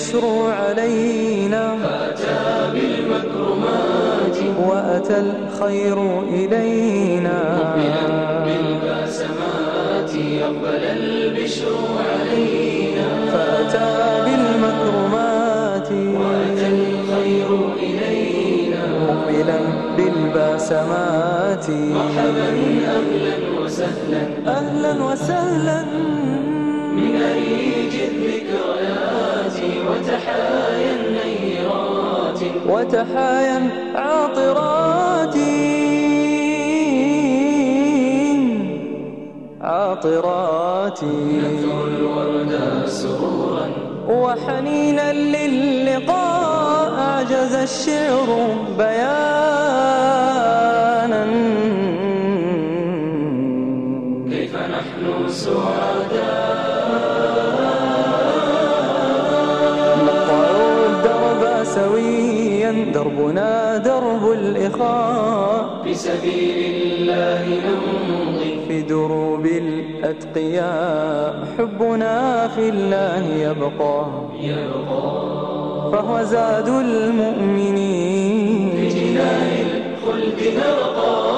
البشر علينا فأتى بالمكرمات وأتى الخير إلينا مقبلا بالباسمات أقبل البشر علينا فأتى بالمكرمات وأتى الخير إلينا مقبلا بالباسمات مرحبا أهلا وسهلا أهلا وسهلا من أريج الذكريات وتحايا النيرات وتحايا عاطرات نثر الورد سرورا وحنينا للقاء أعجز الشعر بيانا كيف نحن سعداء نقطع الدرب سويا دربنا درب الإخاء في سبيل الله نمضي في دروب الأتقياء حبنا في الله يبقى فهو زاد المؤمنين في جنان الخلد نرقى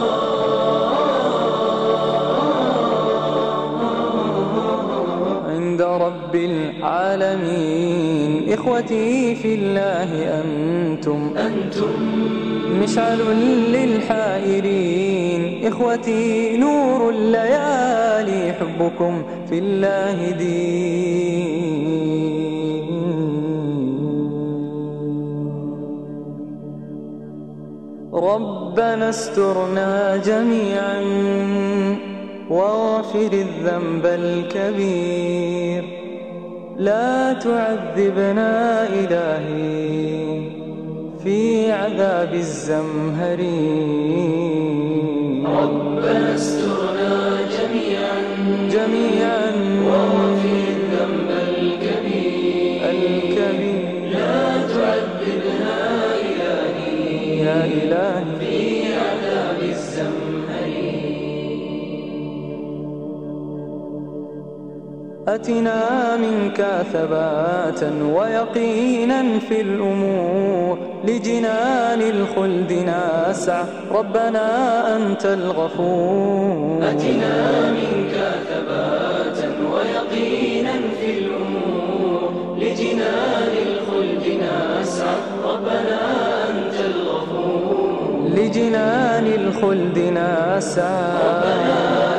عند رب العالمين. إخوتي في الله أنتم مشعل للحائرين، إخوتي نور الليالي، حبكم في الله دين. ربنا استرنا جميعا واغفر الذنب الكبير، لا تعذبنا إلهي في عذاب الزمهرير. ربنا استرنا جميعا واغفر الذنب الكبير لا تعذبنا إلهي يا إلهي في عذاب الزمهرير. أتنا منك ثباتا ويقينا في الأمور، لجنان الخلد نسعى ربنا أنت الغفور. أتنا منك ثباتا ويقينا في الأمور، لجنان الخلد نسعى ربنا أنت الغفور. لجنان الخلد نسعى